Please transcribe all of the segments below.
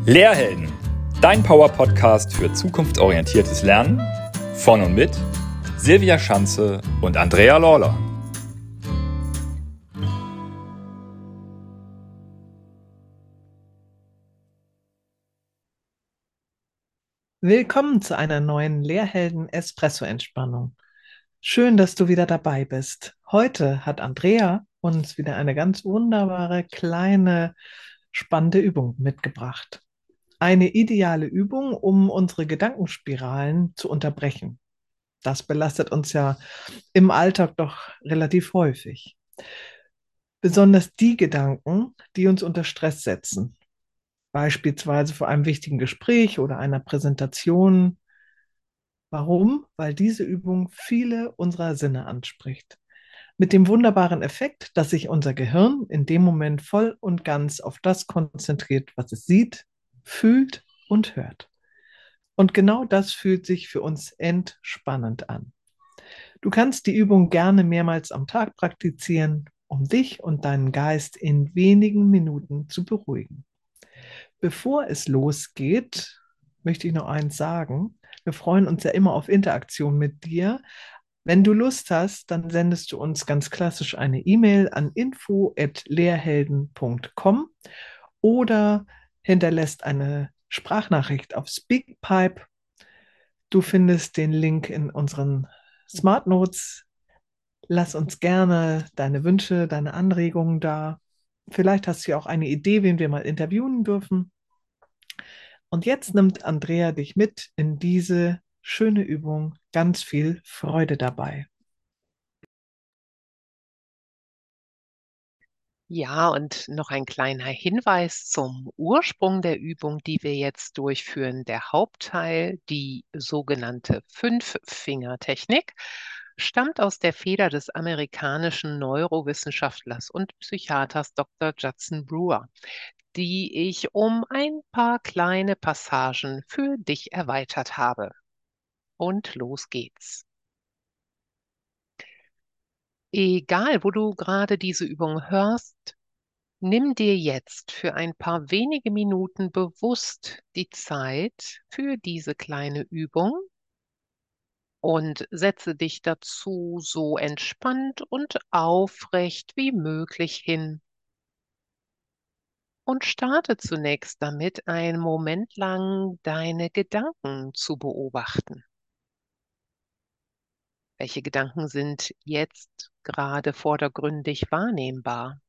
Lehrhelden, dein Power-Podcast für zukunftsorientiertes Lernen von und mit Silvia Schanze und Andrea Lawler. Willkommen zu einer neuen Lehrhelden-Espresso-Entspannung. Schön, dass du wieder dabei bist. Heute hat Andrea uns wieder eine ganz wunderbare, kleine, spannende Übung mitgebracht. Eine ideale Übung, um unsere Gedankenspiralen zu unterbrechen. Das belastet uns ja im Alltag doch relativ häufig. Besonders die Gedanken, die uns unter Stress setzen. Beispielsweise vor einem wichtigen Gespräch oder einer Präsentation. Warum? Weil diese Übung viele unserer Sinne anspricht. Mit dem wunderbaren Effekt, dass sich unser Gehirn in dem Moment voll und ganz auf das konzentriert, was es sieht, fühlt und hört. Und genau das fühlt sich für uns entspannend an. Du kannst die Übung gerne mehrmals am Tag praktizieren, um dich und deinen Geist in wenigen Minuten zu beruhigen. Bevor es losgeht, möchte ich noch eins sagen. Wir freuen uns ja immer auf Interaktion mit dir. Wenn du Lust hast, dann sendest du uns ganz klassisch eine E-Mail an info@lehrhelden.com oder hinterlässt eine Sprachnachricht auf Speakpipe. Du findest den Link in unseren Smart Notes. Lass uns gerne deine Wünsche, deine Anregungen da. Vielleicht hast du ja auch eine Idee, wen wir mal interviewen dürfen. Und jetzt nimmt Andrea dich mit in diese schöne Übung. Ganz viel Freude dabei. Ja, und noch ein kleiner Hinweis zum Ursprung der Übung, die wir jetzt durchführen. Der Hauptteil, die sogenannte Fünf-Finger-Technik, stammt aus der Feder des amerikanischen Neurowissenschaftlers und Psychiaters Dr. Judson Brewer, die ich um ein paar kleine Passagen für dich erweitert habe. Und los geht's. Egal, wo du gerade diese Übung hörst, nimm dir jetzt für ein paar wenige Minuten bewusst die Zeit für diese kleine Übung und setze dich dazu so entspannt und aufrecht wie möglich hin und starte zunächst damit, einen Moment lang deine Gedanken zu beobachten. Welche Gedanken sind jetzt gerade vordergründig wahrnehmbar?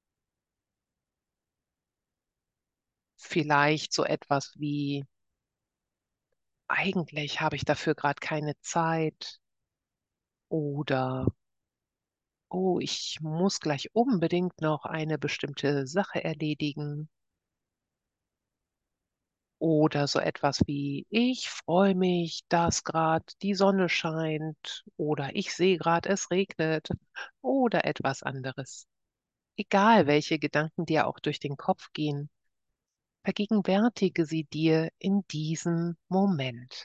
Vielleicht so etwas wie: Eigentlich habe ich dafür gerade keine Zeit, oder oh, ich muss gleich unbedingt noch eine bestimmte Sache erledigen, oder so etwas wie: Ich freue mich, dass gerade die Sonne scheint, oder ich sehe gerade, es regnet, oder etwas anderes. Egal, welche Gedanken dir auch durch den Kopf gehen, vergegenwärtige sie dir in diesem Moment.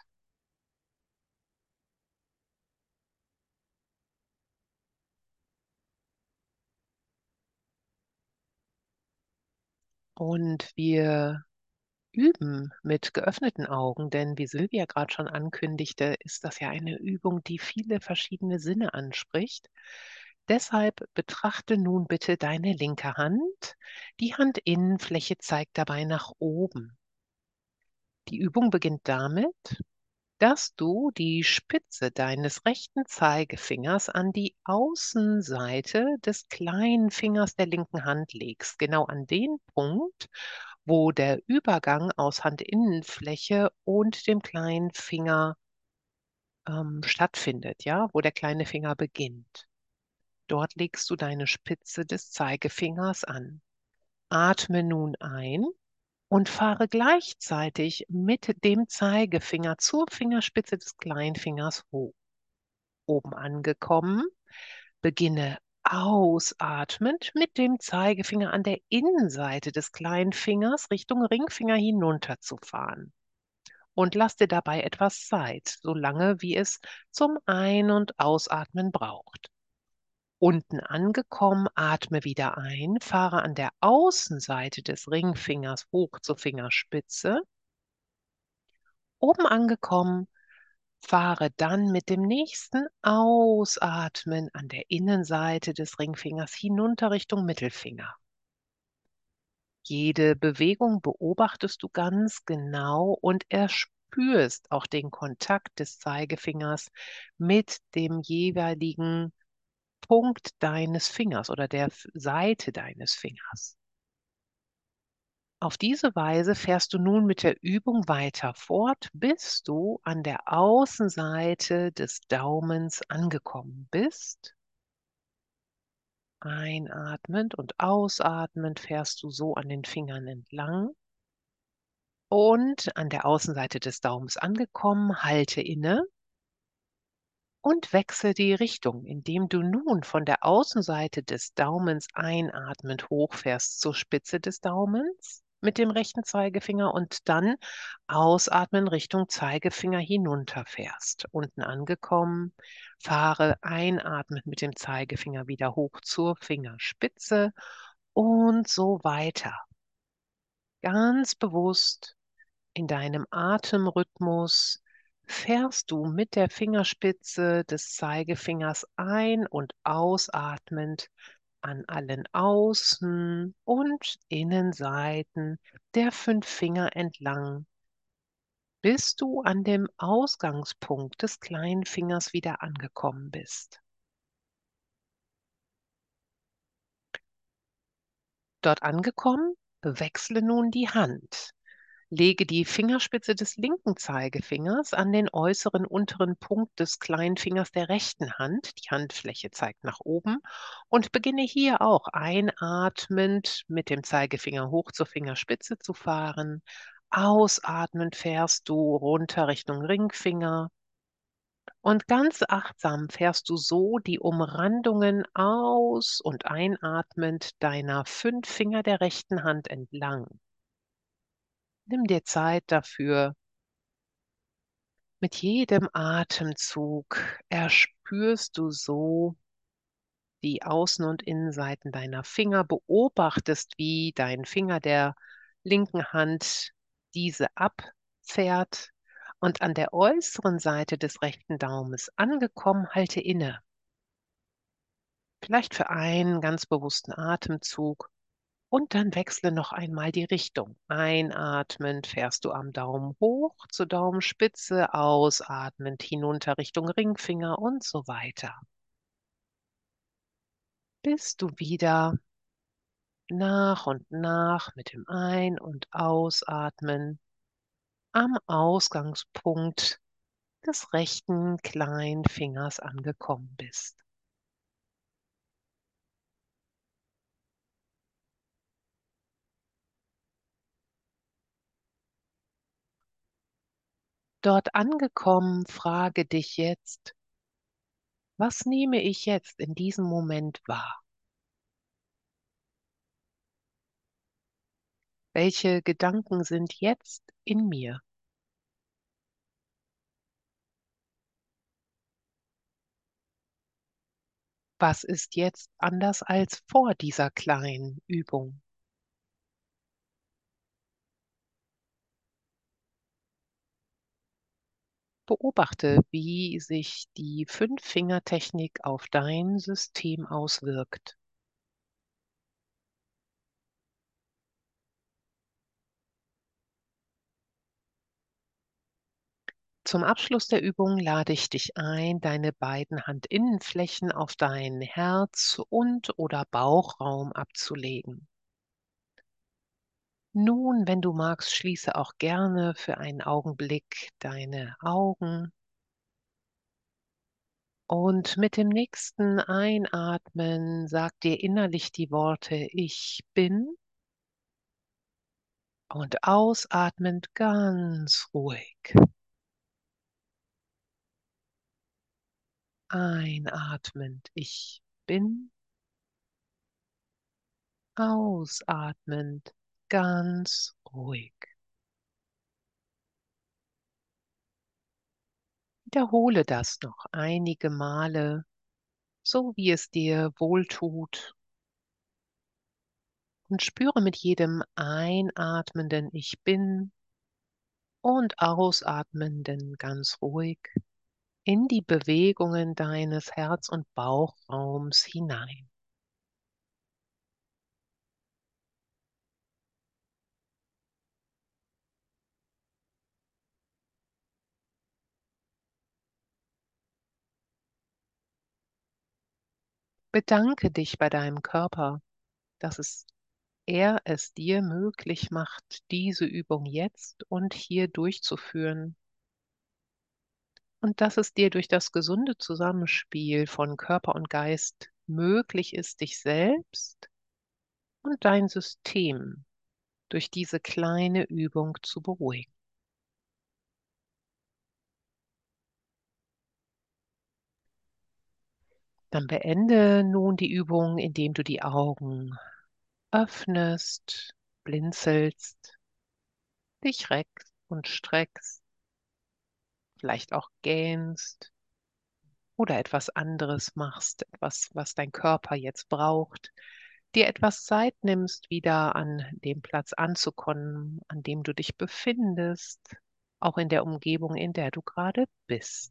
Und wir üben mit geöffneten Augen, denn wie Silvia gerade schon ankündigte, ist das ja eine Übung, die viele verschiedene Sinne anspricht. Deshalb betrachte nun bitte deine linke Hand. Die Handinnenfläche zeigt dabei nach oben. Die Übung beginnt damit, dass du die Spitze deines rechten Zeigefingers an die Außenseite des kleinen Fingers der linken Hand legst, genau an den Punkt, wo der Übergang aus Handinnenfläche und dem kleinen Finger stattfindet, ja, wo der kleine Finger beginnt. Dort legst du deine Spitze des Zeigefingers an. Atme nun ein und fahre gleichzeitig mit dem Zeigefinger zur Fingerspitze des Kleinfingers hoch. Oben angekommen, beginne ausatmend mit dem Zeigefinger an der Innenseite des Kleinfingers Richtung Ringfinger hinunterzufahren. Und lass dir dabei etwas Zeit, so lange wie es zum Ein- und Ausatmen braucht. Unten angekommen, atme wieder ein, fahre an der Außenseite des Ringfingers hoch zur Fingerspitze. Oben angekommen, fahre dann mit dem nächsten Ausatmen an der Innenseite des Ringfingers hinunter Richtung Mittelfinger. Jede Bewegung beobachtest du ganz genau und erspürst auch den Kontakt des Zeigefingers mit dem jeweiligen Punkt deines Fingers oder der Seite deines Fingers. Auf diese Weise fährst du nun mit der Übung weiter fort, bis du an der Außenseite des Daumens angekommen bist. Einatmend und ausatmend fährst du so an den Fingern entlang. Und an der Außenseite des Daumens angekommen, halte inne und wechsle die Richtung, indem du nun von der Außenseite des Daumens einatmend hochfährst zur Spitze des Daumens mit dem rechten Zeigefinger und dann ausatmen Richtung Zeigefinger hinunterfährst. Unten angekommen, fahre einatmend mit dem Zeigefinger wieder hoch zur Fingerspitze und so weiter. Ganz bewusst in deinem Atemrhythmus fährst du mit der Fingerspitze des Zeigefingers ein- und ausatmend an allen Außen- und Innenseiten der 5 Finger entlang, bis du an dem Ausgangspunkt des kleinen Fingers wieder angekommen bist. Dort angekommen, wechsle nun die Hand. Lege die Fingerspitze des linken Zeigefingers an den äußeren unteren Punkt des kleinen Fingers der rechten Hand. Die Handfläche zeigt nach oben und beginne hier auch einatmend mit dem Zeigefinger hoch zur Fingerspitze zu fahren. Ausatmend fährst du runter Richtung Ringfinger und ganz achtsam fährst du so die Umrandungen aus- und einatmend deiner 5 Finger der rechten Hand entlang. Nimm dir Zeit dafür. Mit jedem Atemzug erspürst du so die Außen- und Innenseiten deiner Finger, beobachtest, wie dein Finger der linken Hand diese abfährt und an der äußeren Seite des rechten Daumens angekommen, halte inne. Vielleicht für einen ganz bewussten Atemzug. Und dann wechsle noch einmal die Richtung. Einatmend fährst du am Daumen hoch zur Daumenspitze, ausatmend hinunter Richtung Ringfinger und so weiter. Bis du wieder nach und nach mit dem Ein- und Ausatmen am Ausgangspunkt des rechten kleinen Fingers angekommen bist. Dort angekommen, frage dich jetzt, was nehme ich jetzt in diesem Moment wahr? Welche Gedanken sind jetzt in mir? Was ist jetzt anders als vor dieser kleinen Übung? Beobachte, wie sich die 5-Finger-Technik auf dein System auswirkt. Zum Abschluss der Übung lade ich dich ein, deine beiden Handinnenflächen auf deinen Herz- und/oder Bauchraum abzulegen. Nun, wenn du magst, schließe auch gerne für einen Augenblick deine Augen. Und mit dem nächsten Einatmen sag dir innerlich die Worte Ich bin und ausatmend ganz ruhig. Einatmend Ich bin, ausatmend ganz ruhig. Wiederhole das noch einige Male, so wie es dir wohltut. Und spüre mit jedem einatmenden Ich bin und ausatmenden ganz ruhig in die Bewegungen deines Herz- und Bauchraums hinein. Bedanke dich bei deinem Körper, dass er es dir möglich macht, diese Übung jetzt und hier durchzuführen und dass es dir durch das gesunde Zusammenspiel von Körper und Geist möglich ist, dich selbst und dein System durch diese kleine Übung zu beruhigen. Dann beende nun die Übung, indem du die Augen öffnest, blinzelst, dich reckst und streckst, vielleicht auch gähnst oder etwas anderes machst, etwas, was dein Körper jetzt braucht, dir etwas Zeit nimmst, wieder an dem Platz anzukommen, an dem du dich befindest, auch in der Umgebung, in der du gerade bist.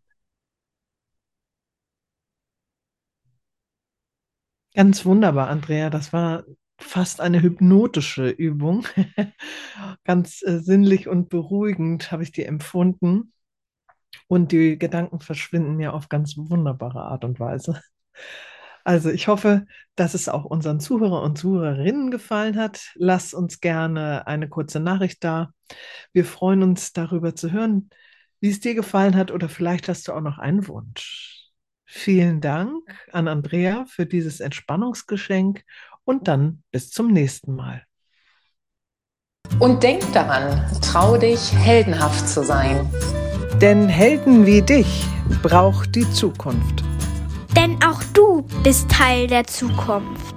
Ganz wunderbar, Andrea. Das war fast eine hypnotische Übung. Ganz sinnlich und beruhigend habe ich die empfunden. Und die Gedanken verschwinden mir auf ganz wunderbare Art und Weise. Also ich hoffe, dass es auch unseren Zuhörer und Zuhörerinnen gefallen hat. Lass uns gerne eine kurze Nachricht da. Wir freuen uns darüber zu hören, wie es dir gefallen hat oder vielleicht hast du auch noch einen Wunsch. Vielen Dank an Andrea für dieses Entspannungsgeschenk und dann bis zum nächsten Mal. Und denk daran, trau dich, heldenhaft zu sein. Denn Helden wie dich braucht die Zukunft. Denn auch du bist Teil der Zukunft.